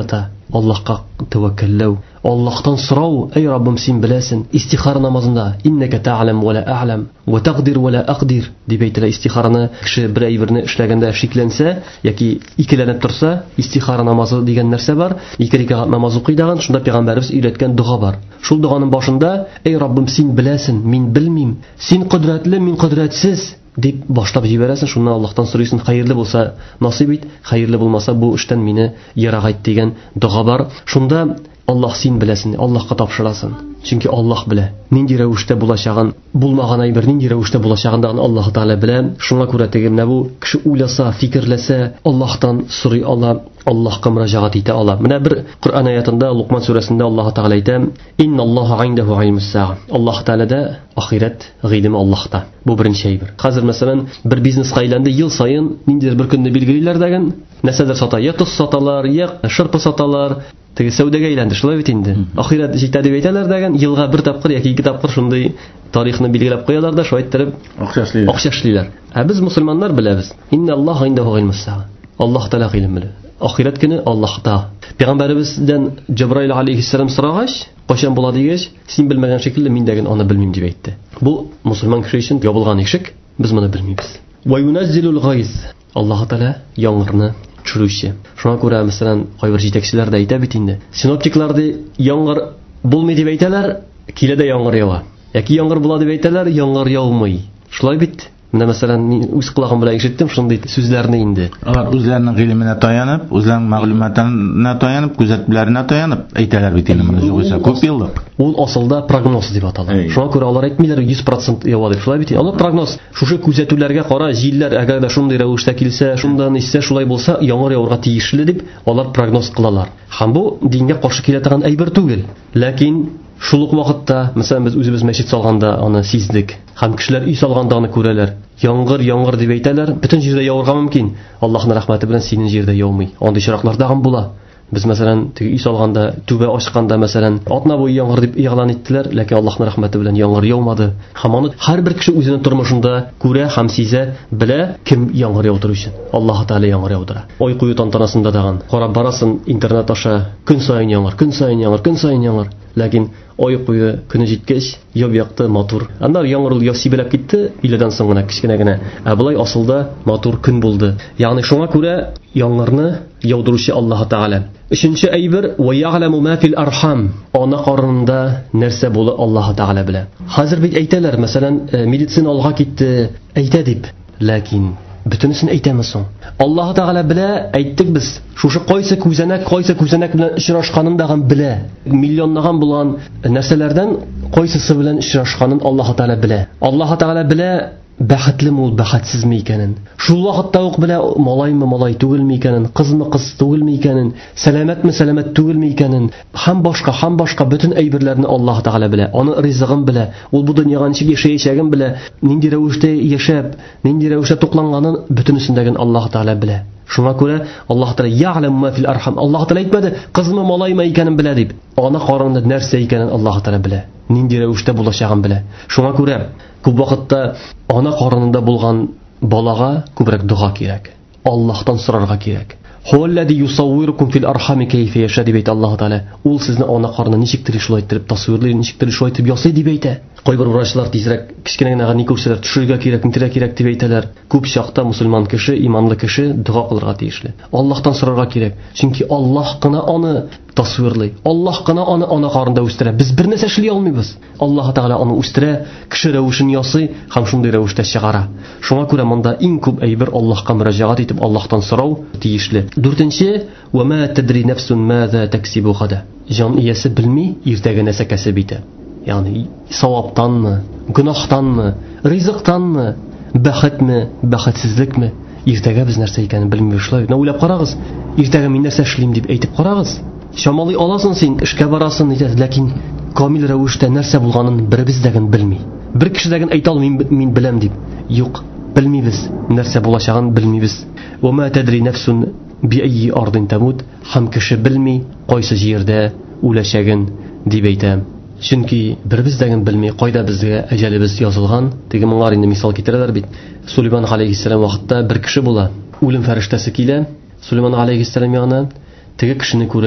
Аллаһка тәвәккәлләү, Аллаһтан сорау, эй Раббым син беләсен. Истихара намазында иннәка та'лам ва ла а'лам ва тaqdir ва ла aqdir дип әйтелә. Истихараны кеше бер әйберне эшләгәндә шикләнсә яки икеләнеп торса, истихара намазы дигән нәрсә бар. Ике рәкъат намаз укый дигән, шунда пәйгамбәрбез өйрәткән дуга бар. Шул дуганың башында, эй Раббым син беләсен, мин белмим. Син кодрәтле, мин кодрәтсез дип башлап җибәрәсен. Шуннан Аллаһтан сорыйсың, хәерле булса насыйп ит, хәерле булмаса бу эштән мине ярагайт дигән дуга бар. Шунда Аллаһ син беләсен, Аллаһка тапшырасың. Чөнки Аллаһ белә. Нинди рәвештә булачагын, булмаган әйбер нинди рәвештә булачагын Аллаһ Таала белә. Шуңа күрә теге менә бу кеше уйласа, фикерләсә, Аллаһтан сорый ала, Аллаһка мөрәҗәгать итә ала. Менә бер Коръән аятында, Луқман сүрәсендә Аллаһ Таала әйтә: "Инналлаһа индәһу илмус саа." Аллаһ Таалада ахират гыйлеме Аллаһта. Бу беренче әйбер. Хәзер мәсәлән, бер бизнеска әйләнде, ел сайын ниндидер бер көнне билгелиләр дигән, нәрсәдер сата, я тоз саталар, я шырпы саталар. Теге сәүдәгә әйләнде, шулай бит инде. Ахират җитә дип әйтәләр дигән, елга бер тапкыр яки ике тапкыр шундый тарихны билгеләп куялар да, шулай иттереп акча эшлиләр. Акча эшлиләр. Ә без мусульманнар беләбез. Инналлаһа индәһу илмус саа. Аллаһ Таала гыйлем белә. Ахират көне Аллаһта. Пәйгамбәребездән Җибраил алейһиссалам сорагач, кайчан була дигәч, син белмәгән шикелле мин дәген аны белмим дип әйтте. Бу мусульман кеше өчен ябылган ишек, без моны белмибез. Ва юназзилул гайз. Аллаһ Таала яңгырны чүрүче. Шуңа күрә мәсәлән, кайбер җитәкчеләр дә әйтә бит инде. Синоптиклар ди яңгыр булмый дип әйтәләр, киләдә яңгыр ява. Яки яңгыр була дип әйтәләр, яңгыр яумый. Шулай бит. Менә мәсәлән, мин үз кулагым белән ишеттем шундый сүзләрне инде. Алар үзләренең гыйлеменә таянып, үзләренең мәгълүматына таянып, күзәтүләренә таянып әйтәләр бит инде моны югыйсә күп еллык. Ул асылда прогноз дип атала. Шуңа күрә алар әйтмиләр йөз процент ява дип. Шулай бит. Алар прогноз. Шушы күзәтүләргә кара, җилләр әгәр дә шундый рәвештә килсә, шундан исә шулай булса, яңгыр явырга тиешле дип алар прогноз кылалар. Һәм бу дингә каршы килә торган әйбер түгел. Ләкин шул ук вакытта, мәсәлән, без үзебез мәчет салганда аны сиздек. Һәм кешеләр үй салганда аны күрәләр. Яңгыр, яңгыр дип әйтәләр, бөтен җирдә яурга мөмкин. Аллаһның рәхмәте белән синең җирдә яумый. Андый чиракларда гам була. Без мәсәлән, теге үй салганда, түбә ачканда мәсәлән, атна буе яңгыр дип игълан иттеләр, ләкин Аллаһның рәхмәте белән яңгыр яумады. Һәм аны һәрбер кеше үзенең тормышында күрә һәм сизә, белә кем яңгыр яудыру өчен. Аллаһ Таала яңгыр яудыра. Ай кую тантанасында даган, карап барасын интернет аша, көн сайын яңгыр, көн сайын яңгыр, көн сайын яңгыр. Ләкин ай куе көне җиткәч, яп-якты, матур. Аннары яңгыр я сибелеп китте, иледән соң гына кичкенә генә. Ә булай асылда матур көн булды. Ягъни шуңа күрә яңгырны яудыручы Аллаһ Таала. Өченче әйбер, ва я'ламу ма фил архам. Ана карынында нәрсә булы Аллаһ Таала белә. Хәзер бит әйтәләр, мәсәлән, медицина алга китте, әйтә дип. Ләкин бөтенесен әйтәме соң? Аллаһ Таала белә, әйттек без. Шушы кайсы күзәнәк, кайсы күзәнәк белән очрашканын да белә. Миллионнаган булган нәрсәләрдән кайсысы белән очрашканын Аллаһ Таала белә. Аллаһ Таала белә бәхетлеме ул, бәхетсезме икәнен. Шул вакытта ук белә малаймы, малай түгелме икәнен, кызмы, кыз түгелме икәнен, сәламәтме, сәламәт түгелме икәнен, һәм башка, һәм башка бөтен әйберләрне Аллаһ Таала белә. Аны ризыгын белә. Ул бу дөньяга ничек яшәячәген белә, нинди рәвештә яшәп, нинди рәвештә тукланганын бөтенесендәген Аллаһ Таала белә. Шуңа күрә Аллаһ Таала я'ламу ма фил архам. Аллаһ Таала әйтмәде, кызмы, малаймы икәнен белә дип. Ана карынында нәрсә икәнен Аллаһ Таала белә. Нинди рәвештә булачагын белә. Шуңа күрә күп вакытта ана карынында булган балага күбрәк дуга кирәк. Аллаһтан сорарга кирәк. Хуаллади юсаввирукум фил архами кайфа яша дип әйтә Аллаһ Таала. Ул сезне ана карынында ничектер шулай итеп тасвирлый, ничектер шулай итеп ясый дип әйтә. Кайбер врачлар тизрәк кичкенә генә гани күрсәләр, төшергә кирәк, нитәргә кирәк дип әйтәләр. Күп чакта мусульман кеше, иманлы кеше дуга кылырга тиешле. Аллаһтан сорарга кирәк. Чөнки Аллаһ кына аны тасвирлый. Аллаһ кына аны ана карында үстерә. Без бер нәрсә эшли алмыйбыз. Аллаһ Таала аны үстерә, кеше рәвешен ясый һәм шундый рәвештә чыгара. Шуңа күрә монда иң күп әйбер Аллаһка мөрәҗәгать итеп Аллаһтан сорау тиешле. Дүртенче, ва ма тадри нафсун маза таксибу гада. Җан иясе белми иртәгә нәрсә кәсеп итә. Ягъни саваптанмы, гөнаһтанмы, ризыктанмы, бәхетме, бәхетсезлекме, иртәгә без нәрсә икәнен белмибез. Шулай, уйлап карагыз. Иртәгә мин нәрсә эшлим дип әйтеп карагыз. Шамалый аласың син, эшкә барасың, ләкин камил рәвештә нәрсә булганын беребез дәген белми. Бер кеше дәген әйтә алмый, мин беләм дип. Юк, белмибез. Нәрсә булачагын белмибез. Ва ма тадри нафсун би айи ардин тамут. Һәм кеше белми кайсы җирдә үләчәген дип әйтә. Чөнки беребез дәген белми кайда безгә әҗәлебез язылган. Теге моңар инде мисал китерәләр бит. Сулейман алейһиссалам вакытта бер кеше була. Үлем фәрештәсе килә. Сулейман алейһиссалам ягына теге кешене күрә.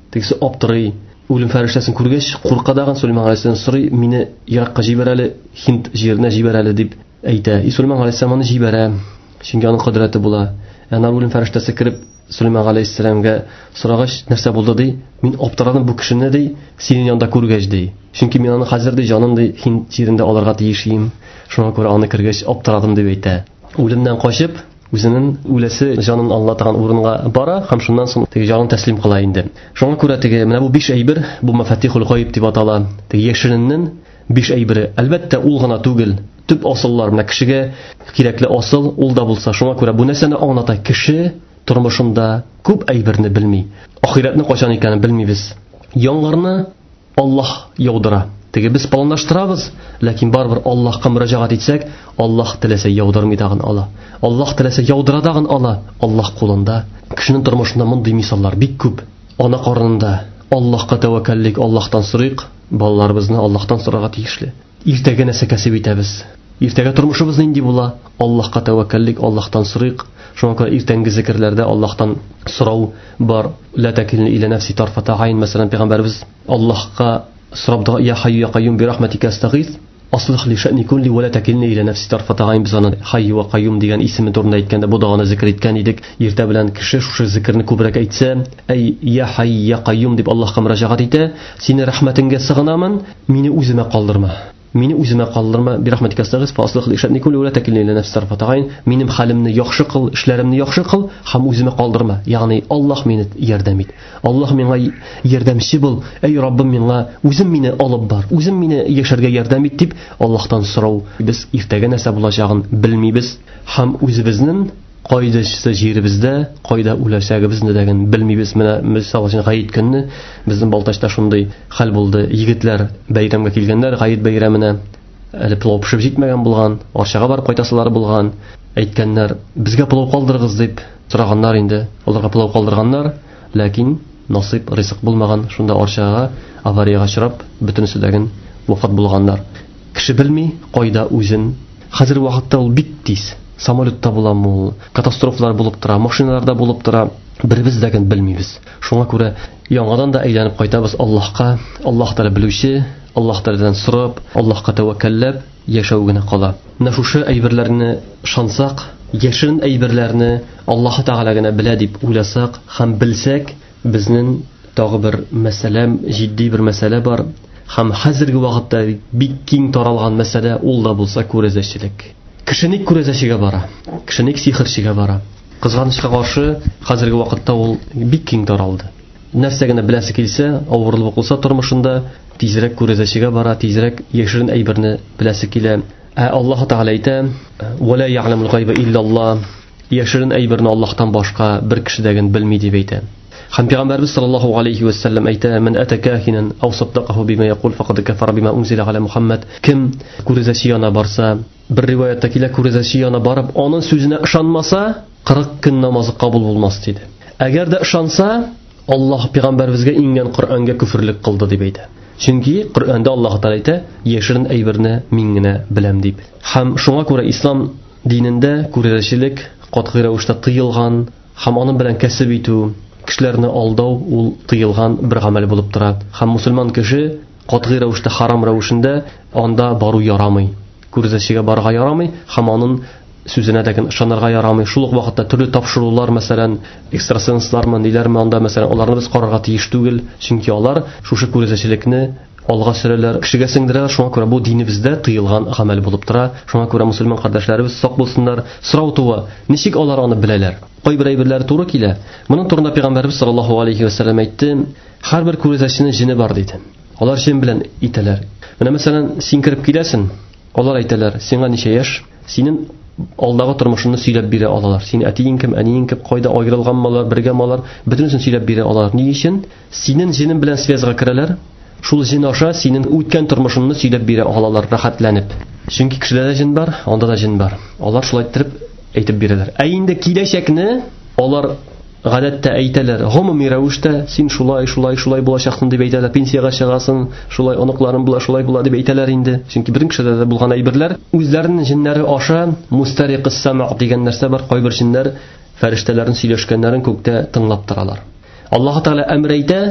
Тегесе аптырый, үлем фәрештәсен күргәч, курка даган Сөлейман галәйһиссәлам сорый, мине Иракка җибәр әле, Һинд җиренә җибәр әле дип әйтә. И Сөлейман галәйһиссәлам аны җибәрә, чөнки аның кодрәте була. Ана үлем фәрештәсе кирип Сөлейман галәйһиссәламга сорагач, нәрсә булды ди? Мин аптырадым бу кешене ди, синең янында күргәч ди. Чөнки мин аны хәзер ди җаным ди Һинд җирендә алырга тиешим. Шуңа күрә аны кергәч аптырадым дип әйтә. Үлемнән качып, үзенең үләсе җанын аңлатган урынга бара һәм шуннан соң теге җанын тәслим кыла инде. Шуңа күрә теге менә бу биш әйбер, бу мафатихул гайб дип атала. Теге яшереннән биш әйбере. Әлбәттә ул гына түгел. Төп асыллар менә кешегә кирәкле асыл ул да булса. Шуңа күрә бу нәрсәне аңлата. Кеше тормышында күп әйберне белми. Ахиратны качан икәнен белмибез. Яңгырны Аллаһ яудыра. Теге без планлаштырабыз, ләкин барбер Аллаһка мөрәҗәгать итсәк, Аллаһ теләсә яудырмый дагын ала. Аллаһ теләсә яудыра дагын ала. Аллаһ кулында. Кешенең тормышында мондый мисаллар бик күп. Ана карынында Аллаһка тәвәккәллек, Аллаһтан сорыйк, балаларыбызны Аллаһтан сорарга тиешле. Иртәгә нәрсә кәсеп итәбез? Иртәгә тормышыбыз нинди була? Аллаһка тәвәккәллек, Аллаһтан сорыйк. Шуңа күрә иртәнге зикрләрдә Аллаһтан сорау бар. Ла такилни иля нафси тарфата айн, мәсәлән, пәйгамбәрбез Аллаһка сорап, я хайю я кайюм би рахматика астагис, аслих ли шә'ни кулли ва ла такилни иля нафси тарфата айн. Без аны хайю ва кайюм дигән исеме турында әйткәндә бу да аны зикр иткән идек. Иртә белән кеше шушы зикрне күбрәк әйтсә, әй я хайю я кайюм дип Аллаһка мөрәҗәгать итә, сине рәхмәтеңгә сыгынамын, мине үземә калдырма. Мине үземә калдырма, би рахматика астагис, фаслих ли шә'ни кулли ва ла такилни иля нафси тарфата айн. Минем хәлемне яхшы кыл, эшләремне яхшы кыл һәм үземә калдырма. Ягъни Аллаһ мине ярдәм ит. Аллаһ миңа ярдәмче бул. Әй Раббым, миңа үзем мине алып бар. Үзем мине яшәргә ярдәм ит дип Аллаһтан сорау. Без иртәгә нәрсә булачагын белмибез һәм үзебезнең кайда җиребездә, кайда үләчәгебезне дәген белмибез. Менә мисал өчен Гаит көнне безнең Балтачта шундый хәл булды. Егетләр бәйрәмгә килгәннәр, Гаит бәйрәменә әле плов пешеп җитмәгән булган, арчага барып кайтасылары булган. Әйткәннәр, безгә плов калдырыгыз дип сораганнар инде. Аларга плов калдырганнар, ләкин насыйп, ризык булмаган. Шунда арчага аварияга чырап, бөтенесе дәген вафат булганнар. Кеше белми кайда үзен. Хәзер вакытта ул бик тиз. Самолетта буламы, катастрофалар булып тора, машиналарда булып тора. Бербез дәген белмибез. Шуңа күрә яңадан да әйләнеп кайтабыз Аллаһка. Аллаһ тәгалә белүче, Аллаһ тәгаләдән сорап, Аллаһка тәвәккәлләп яшәү генә кала. Менә шушы әйберләрне шансак, яшерен әйберләрне Аллаһ тәгалә генә белә дип уйласак һәм белсәк, безнең тагы бер мәсьәлә, җитди бер мәсьәлә бар. Һәм хәзерге вакытта бик киң таралган мәсьәлә ул да булса күрәзәчелек. Кешеник күрәзәчегә бара, кешеник сихерчегә бара. Кызганычка каршы, хәзерге вакытта ул бик киң таралды. Нәрсә генә беләсе килсә, авырлык булса тормышында, тизрәк күрәзәчегә бара, тизрәк яшерен әйберне беләсе килә. Ә Аллаһ Тәгалә әйтә: "Ва ла я'ламул гайба иллаллаһ". Яшерен әйберне Аллаһтан башка бер кеше дәген белми дип әйтә. Һәм Пәйгамбәрбез саллаллаһу алейхи ва саллям әйтә: "Мен атакахинан ау саддaqahu бima yaqul faqad kafara bima unzila ala Muhammad". Кем күрәзәче яна барса, бер риваятта килә, күрәзәче яна барып, аның сүзенә ышанмаса, кырык көн намазы кабул булмас диде. Әгәр дә ышанса, Аллаһ Пәйгамбәрбезгә ингән Коръәнгә күфрлек кылды дип әйтә. Чөнки Коръәндә Аллаһ Тәгалә әйтә: "Яшерен әйберне мин генә беләм" дип. Һәм шуңа күрә ислам динендә күрәзәчелек катгый рәвештә тыелган, һәм аның белән кәсеп итү, кешеләрне алдау ул тыелган бер гамәл булып тора. Һәм мусульман кеше катгый рәвештә харам рәвешендә анда бару ярамый. Күрәзәчегә барга ярамый, һәм аның сүзенә дәген ышанырга ярамый. Шул ук вакытта төрле тапшырулар, мәсәлән, экстрасенслармы, диләрме, анда мәсәлән, аларны без карарга тиеш түгел, чөнки алар шушы күрәзәчелекне алга сөрәләр, кешегә сеңдерәләр. Шуңа күрә бу динебездә тыелган гамәл булып тора. Шуңа күрә мусульман кардәшләребез сак булсыннар. Сорау туа, ничек алар аны беләләр? Кайбер әйберләр туры килә. Моның турында Пәйгамбәрбез саллаллаһу алейхи ва саллям әйтте: "Һәрбер күрәзәченең җине бар" диде. Алар җин белән итәләр. Менә мәсәлән, син кирип киләсең, алар әйтәләр: "Сиңа ничә яшь?" Синең алдагы тормышыңны сөйләп бирә алалар. Син әтиең кем, әниең кем, кайда аерылганмалар, бергәмалар, бөтенесен сөйләп бирә алалар. Ни өчен? Синең җинең белән связга керәләр. Шул җин аша синең үткән тормышыңны сөйләп бирә алалар рәхәтләнеп. Чөнки кешеләрдә җин бар, анда да җин бар. Алар шулай итеп әйтеп бирәләр. Ә инде киләчәкне алар гадәттә әйтәләр. Гомуми рәвештә син шулай, шулай, шулай булачаксың дип әйтәләр. Пенсиягә чыгасың, шулай оныкларың була, шулай була дип әйтәләр инде. Чөнки бер кешедә булган әйберләр үзләренең җиннәре аша мустариқис сама дигән нәрсә бар. Кайбер җиннәр фәрештәләрнең сөйләшкәннәрен күктә тыңлап торалар. Аллаһ Тәгалә әмр әйтә,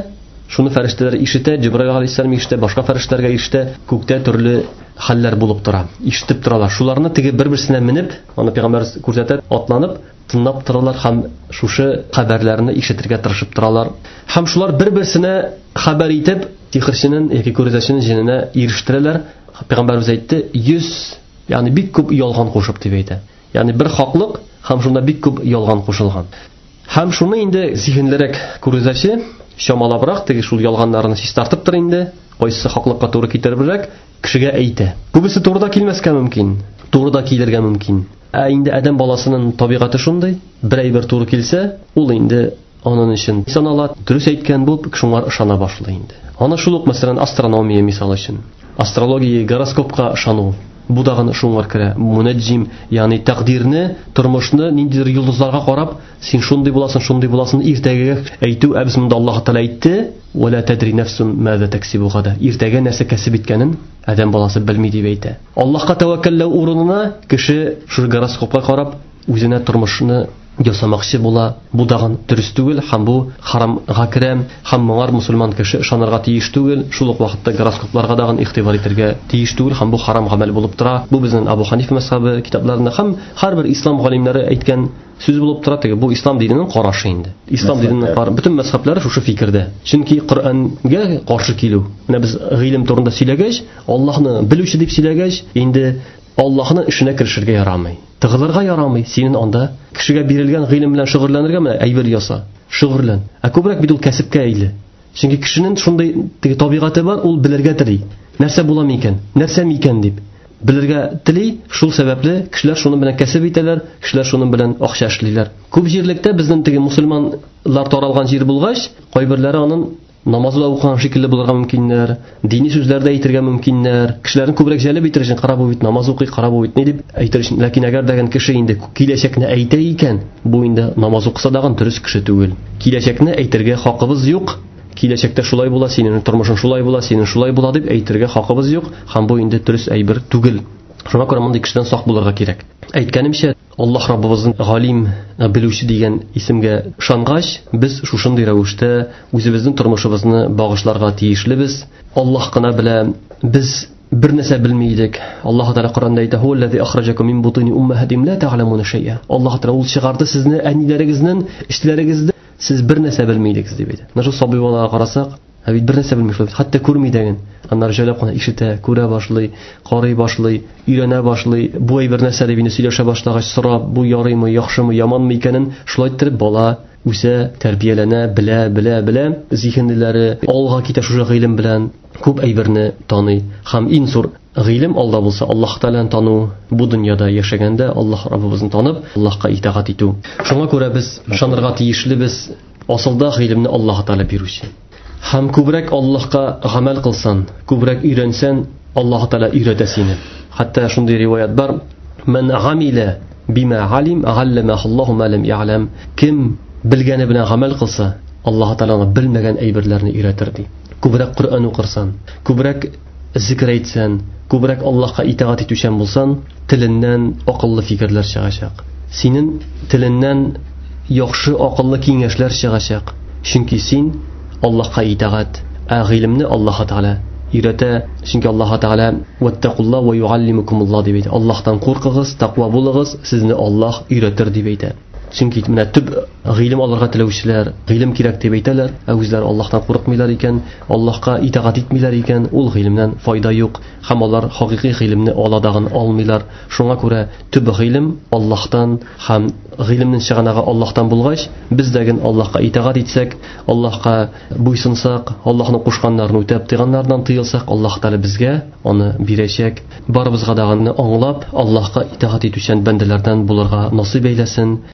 Шуны фәрештәләр ишетә, Җибраил алейһиссалам ишетә, башка фәрештәләргә ишетә, күктә төрле хәлләр булып тора. Ишетеп торалар. Шуларны теге бер-берсенә менеп, аны пәйгамбәр күрсәтә, атланып, тыңлап торалар һәм шушы хәбәрләрне ишетергә тырышып торалар. Һәм шулар бер-берсенә хәбәр итеп, сихерченең яки күрәзәченең җиненә ирештерәләр. Пәйгамбәрбез әйтте, йөз, ягъни бик күп ялган кушып дип әйтә. Ягъни бер хаклык һәм шунда бик күп ялган кушылган. Һәм шуны инде зиһенлерәк күрәзәче шамалабрак теге шул ялганнарны систартып тор инде, кайсы хаклыкка туры китеребрәк кешегә әйтә. Күбесе турыда килмәскә мөмкин, турыда килергә мөмкин. Ә инде адәм баласының табигаты шундый, бер әйбер туры килсә, ул инде аның өчен санала, дөрес әйткән булып, шуңар ышана башлый инде. Аны шул ук мәсәлән астрономия мисал өчен. Астрология, гороскопка ышану. Бу да гына шуңар керә. Мунаҗим, ягъни тәкъдирне, тормышны ниндидер йолдызларга карап, син шундый буласың, шундый буласың, иртәгәгә әйтү әбез монда Аллаһ Тәгалә әйтте, "Ва ла тадри нафсун маза таксибу гада." Иртәгә нәрсә кәсеп иткәнен адәм баласы белми дип әйтә. Аллаһка тәвәккәлләү урынына кеше шул гороскопка карап үзенә тормышны ясамакчы була. Бу дагы дөрес түгел һәм бу харамга керә һәм моңар мусульман кеше ышанырга тиеш түгел. Шул ук вакытта гороскопларга дагы игътибар итәргә тиеш түгел һәм бу харам гамәл булып тора. Бу безнең Абу Ханифа мәсхабы китапларында һәм һәрбер ислам галимнәре әйткән сүз булып тора. Теге бу ислам диненең карашы инде. Ислам диненең карашы бөтен мәсхаблары шушы фикердә. Чөнки Коръәнгә каршы килү. Менә без гыйлем турында сөйләгәч, Аллаһны белүче дип сөйләгәч, инде Аллаһның эшенә керешергә ярамый. Тыгылырга ярамый. Синең анда кешегә бирелгән гыйлем белән шөгыльләнергә менә әйбер яса. Шөгыльлән. Ә күбрәк бит ул кәсепкә әйле. Чөнки кешенең шундый теге табигаты бар, ул белергә тели. Нәрсә була микән? Нәрсә микән дип белергә тели. Шул сәбәпле кешеләр шуны белән кәсеп итәләр, кешеләр шуны белән акча эшлиләр. Күп җирлектә безнең теге мусульманлар таралган җир булгач, кайберләре аның намазы укыган шикелле булырга мөмкиннәр, дини сүзләрдә әйтергә мөмкиннәр, кешеләрне күбрәк җәлеп итер өчен карап бу бит намаз укый, карап бу бит ни дип әйтер өчен. Ләкин әгәр дәгән кеше инде киләчәкне әйтә икән, бу инде намаз укыса дагы дөрес кеше түгел. Киләчәкне әйтергә хакыбыз юк. Киләчәктә шулай була, синең тормышың шулай була, синең шулай була дип әйтергә хакыбыз юк, һәм бу инде дөрес әйбер түгел. Шуңа күрә мондый кешедән сак булырга кирәк. Әйткәнемчә, Аллаһ Раббыбызның галим, белүче дигән исемгә ышангач, без шушындый рәвештә үзебезнең тормышыбызны багышларга тиешлебез. Аллаһ кына белә, без бер нәрсә белми идек. Аллаһ Тәгалә Коръәндә әйтә: "Хуллази ахраҗакум мин бутуни уммахатим ла та'ламуна шай'a." Аллаһ Тәгалә ул чыгарды сезне әниләрегезнең эчләрегездә, сез бер нәрсә белми идегез дип әйтә. Менә шул сабый балага карасак, ә бит бер нәрсә белми шул, хәтта күрми дигән. Аннары җәлеп кына ишетә, күрә башлый, карый башлый, өйрәнә башлый. Бу әйбер нәрсә дип инде сөйләшә башлагач, сорап, бу ярыймы, яхшымы, яманмы икәнен шулай итеп бала үсә, тәрбияләнә, белә, белә, белә, зиһенләре алга китә шушы гыйлем белән, күп әйберне таный. Һәм иң зур гыйлем алда булса Аллаһ Тәгаләне тану, бу дөньяда яшәгәндә Аллаһ Раббыбызны танып, Аллаһка итагать итү. Шуңа күрә без ышанырга тиешлебез, асылда гыйлемне Аллаһ Тәгалә бирүче. Һәм күбрәк Аллаһка гамәл кылсан, күбрәк өйрәнсән, Аллаһ Тәгалә өйрәтә сине. Хәтта шундый риваят бар: "Мен гамила бима алим, алламаһу Аллаһу ма лам я'лам." Кем белгәне белән гамәл кылса, Аллаһ Тәгалә белмәгән әйберләрне өйрәтер ди. Күбрәк Коръән укырсан, күбрәк зикр әйтсән, күбрәк Аллаһка итагать итүчән булсан, теленнән акыллы фикерләр чыгачак. Синең теленнән яхшы акыллы киңәшләр чыгачак. Чөнки син Аллаһка итагать, ә гыйлемне Аллаһ Тәгалә өйрәтә. Чөнки Аллаһ Тәгалә "Ваттакулла ва юаллимукумуллаһ" дип әйтә. Аллаһтан куркыгыз, тақва булыгыз, сезне Аллаһ өйрәтер дип әйтә. Чөнки менә төп гыйлем алырга теләүчеләр гыйлем кирәк дип әйтәләр, ә үзләре Аллаһтан курыкмыйлар икән, Аллаһка итагать итмиләр икән, ул гыйлемнән файда юк, һәм алар хакыйкый гыйлемне аладагын алмыйлар. Шуңа күрә төп гыйлем Аллаһтан һәм гыйлемнең чыганагы Аллаһтан булгач, без дәген Аллаһка итагать итсәк, Аллаһка буйсынсак, Аллаһның кушканнарын үтәп, тыйганнардан тыелсак, Аллаһ Тәгалә безгә аны бирәчәк. Барыбызга дагы аңлап, Аллаһка итагать итүчән бәндәләрдән булырга насыйп әйләсен.